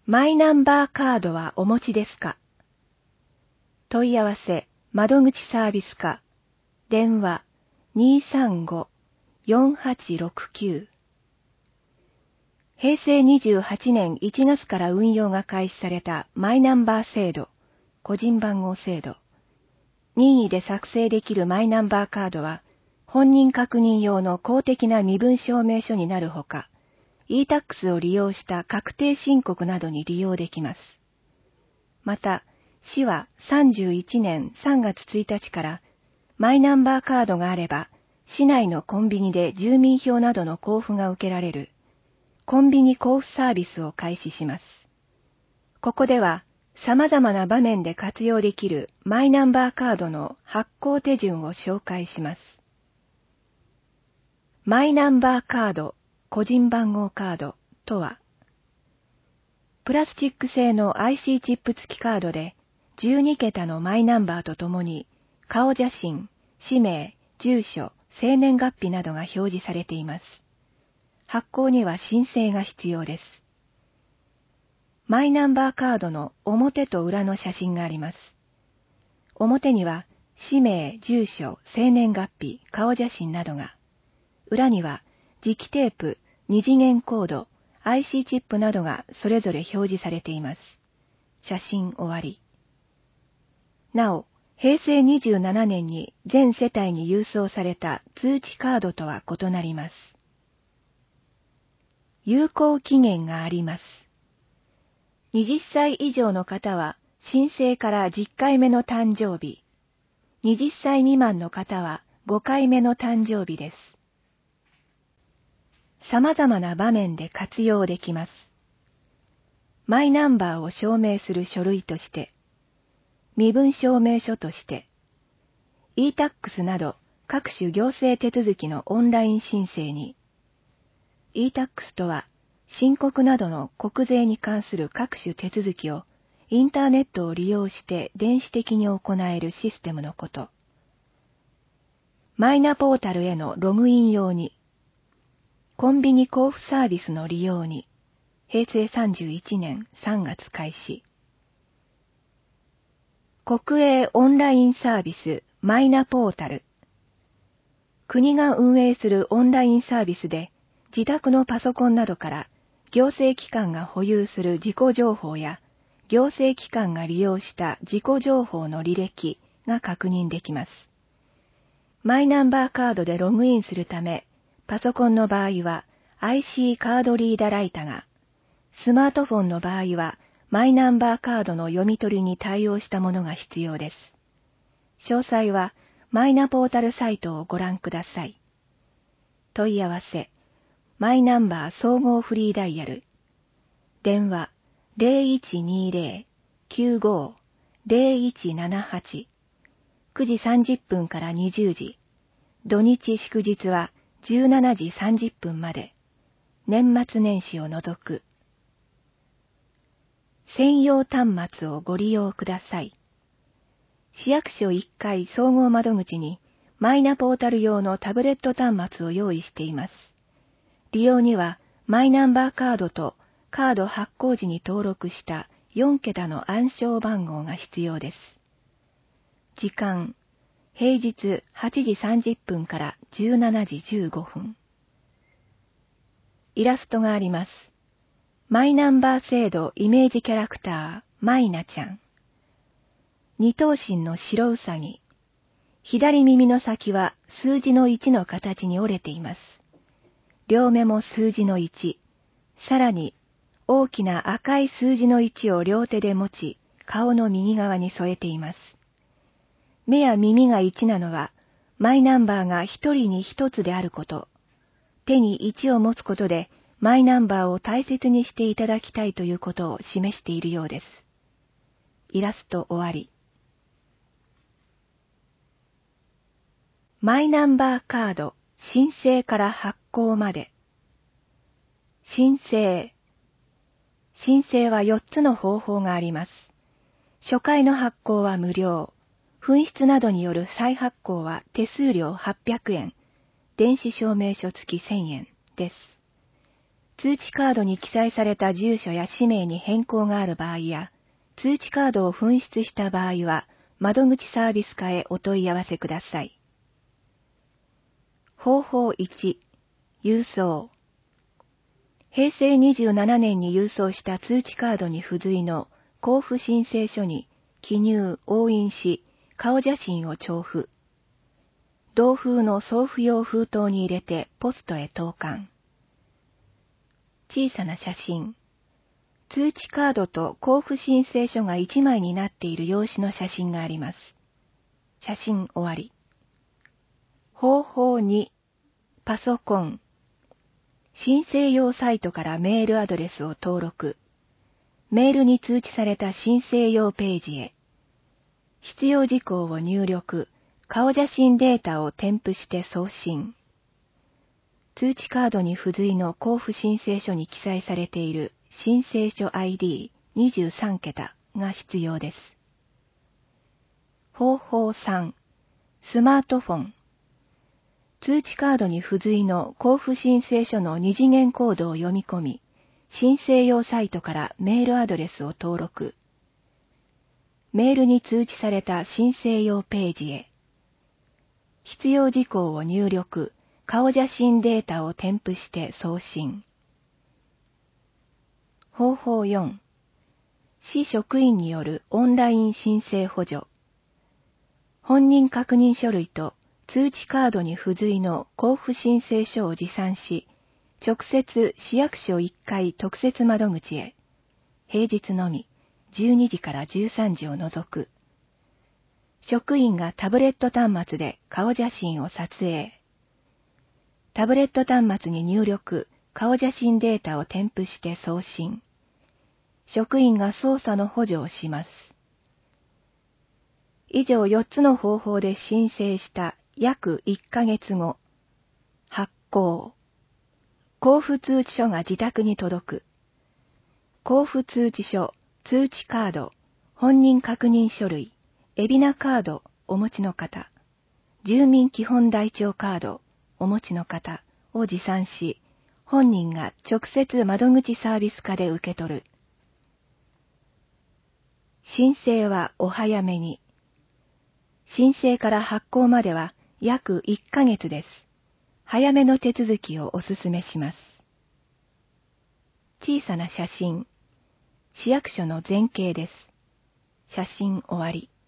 マイナンバーカードはお持ちですか？問い合わせ、窓口サービス課、電話 235-4869。平成28年1月から運用が開始されたマイナンバー制度、個人番号制度。任意で作成できるマイナンバーカードは、本人確認用の公的な身分証明書になるほか、e-tax を利用した確定申告などに利用できます。また、市は31年3月1日からマイナンバーカードがあれば、市内のコンビニで住民票などの交付が受けられるコンビニ交付サービスを開始します。ここでは様々な場面で活用できるマイナンバーカードの発行手順を紹介します。マイナンバーカード、個人番号カードとは、プラスチック製の IC チップ付きカードで12桁のマイナンバーとともに顔写真、氏名、住所、生年月日などが表示されています。発行には申請が必要です。マイナンバーカードの表と裏の写真があります。表には氏名、住所、生年月日、顔写真などが、裏には磁気テープ、二次元コード、IC チップなどがそれぞれ表示されています。写真終わり。なお、平成27年に全世帯に郵送された通知カードとは異なります。有効期限があります。20歳以上の方は申請から10回目の誕生日、20歳未満の方は5回目の誕生日です。様々な場面で活用できます。マイナンバーを証明する書類として、身分証明書として、e-tax など各種行政手続きのオンライン申請に、e-tax とは申告などの国税に関する各種手続きをインターネットを利用して電子的に行えるシステムのこと。マイナポータルへのログイン用に、コンビニ交付サービスの利用に、平成31年3月開始。国営オンラインサービスマイナポータル。国が運営するオンラインサービスで、自宅のパソコンなどから行政機関が保有する自己情報や、行政機関が利用した自己情報の履歴が確認できます。マイナンバーカードでログインするため、パソコンの場合は IC カードリーダーライタが、スマートフォンの場合はマイナンバーカードの読み取りに対応したものが必要です。詳細はマイナポータルサイトをご覧ください。問い合わせ、マイナンバー総合フリーダイヤル。電話 0120-95-0178。9時30分から20時。土日祝日は17時30分まで。年末年始を除く。専用端末をご利用ください。市役所1階総合窓口にマイナポータル用のタブレット端末を用意しています。利用にはマイナンバーカードとカード発行時に登録した4桁の暗証番号が必要です。時間、平日8時30分から17時15分。イラストがあります。マイナンバー制度イメージキャラクター、マイナちゃん。二頭身の白うさぎ。左耳の先は数字の1の形に折れています。両目も数字の1。さらに、大きな赤い数字の1を両手で持ち、顔の右側に添えています。目や耳が1なのは、マイナンバーが一人に一つであること。手に1を持つことで、マイナンバーを大切にしていただきたいということを示しているようです。イラスト終わり。マイナンバーカード申請から発行まで。申請は4つの方法があります。初回の発行は無料。紛失などによる再発行は手数料800円。電子証明書付き1000円です。 通知カードに記載された住所や氏名に変更がある場合や、通知カードを紛失した場合は、窓口サービス課へお問い合わせください。方法1、郵送。平成27年に郵送した通知カードに付随の交付申請書に記入・押印し、顔写真を調布。同封の送付用封筒に入れてポストへ投函。小さな写真。通知カードと交付申請書が1枚になっている用紙の写真があります。写真終わり。方法2、パソコン。申請用サイトからメールアドレスを登録。メールに通知された申請用ページへ。必要事項を入力。顔写真データを添付して送信。通知カードに付随の交付申請書に記載されている申請書 ID23 桁が必要です。方法3、スマートフォン。通知カードに付随の交付申請書の二次元コードを読み込み、申請用サイトからメールアドレスを登録。メールに通知された申請用ページへ。必要事項を入力、顔写真データを添付して送信。方法4、市職員によるオンライン申請補助。本人確認書類と通知カードに付随の交付申請書を持参し、直接市役所1階特設窓口へ、平日のみ12時から13時を除く。職員がタブレット端末で顔写真を撮影。タブレット端末に入力、顔写真データを添付して送信。職員が操作の補助をします。以上4つの方法で申請した約1ヶ月後、発行。交付通知書が自宅に届く。交付通知書、通知カード、本人確認書類、海老名カードお持ちの方、住民基本台帳カードお持ちの方を持参し、本人が直接窓口サービス課で受け取る。申請はお早めに。申請から発行までは約1ヶ月です。早めの手続きをお勧めします。小さな写真。市役所の前景です。写真終わり。